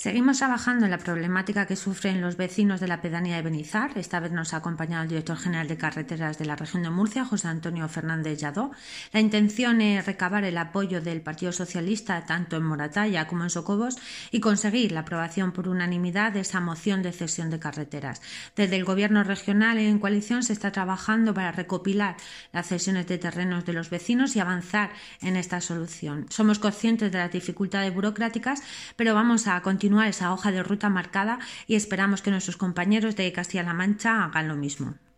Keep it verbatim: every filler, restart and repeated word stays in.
Seguimos trabajando en la problemática que sufren los vecinos de la pedanía de Benizar. Esta vez nos ha acompañado el director general de carreteras de la región de Murcia, José Antonio Fernández Lladó. La intención es recabar el apoyo del Partido Socialista tanto en Moratalla como en Socobos y conseguir la aprobación por unanimidad de esa moción de cesión de carreteras. Desde el Gobierno regional en coalición se está trabajando para recopilar las cesiones de terrenos de los vecinos y avanzar en esta solución. Somos conscientes de las dificultades burocráticas, pero vamos a continuar esa hoja de ruta marcada y esperamos que nuestros compañeros de Castilla-La Mancha hagan lo mismo.